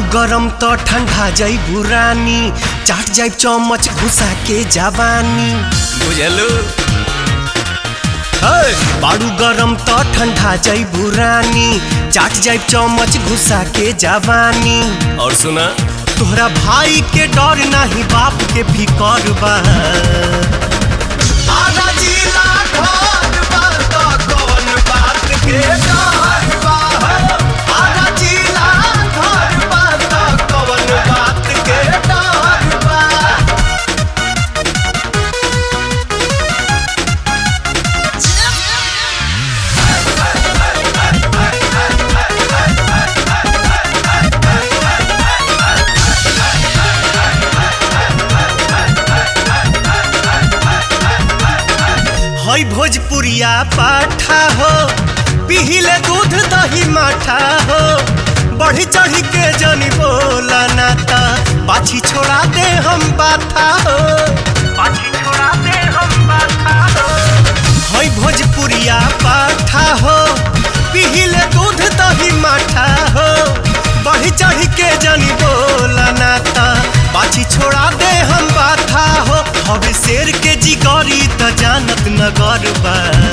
गरम तो ठंडा जाइबू रानी, चाट जाइब चम्मच घुसा के जवानी। बुझलू बाड़ू गरम तो ठंडा जाइबू रानी, चाट जाइब चम्मच घुसा के जवानी। और सुना तोहरा भाई के डर नहीं बाप के फिकर बा। हई भोजपुरिया पाठा हो, पिहिले दूध दही माठा हो। बढ़ी चढ़ी के जनी बोला नाता, पाछी छोड़ा दे हम बाथा हो, पाछी छोड़ा दे हम बाथा हो। हई भोजपुरिया पाठा हो, पिहिले दूध दही माठा हो। बढ़ी चढ़ी के जनी बोला नाता, पाछी छोड़ा दे हम बाथा हो। हवे शेर के जिगरी त जानत नगर बा।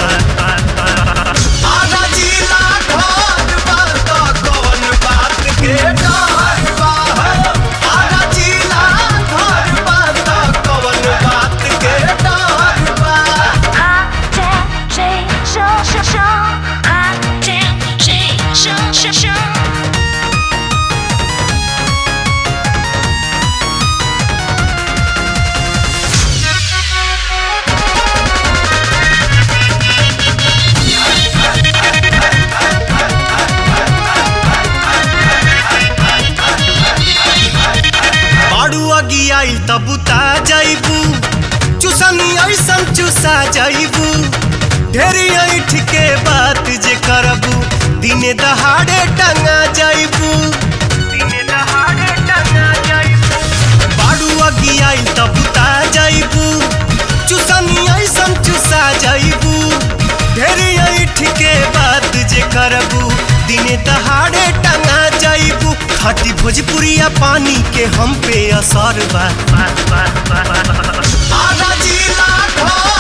आइल तबुता जाइबू, चुसनी ऐसन चुसा जाइबू। ढेरी ऐठ के बात जे करबू, दिने दहाड़े टंगा जाइबू, दिने दहाड़े टंगा जाइबू। बाड़ू अगी आइल तबुता जाइबू, चुसनी ऐसन चुसा जाइबू। ढेरी ऐठ के बात जे करबू, दिने दहाड़े टंगा जाइबू। खाटी भोजपुरिया पानी के हम पे असर बा।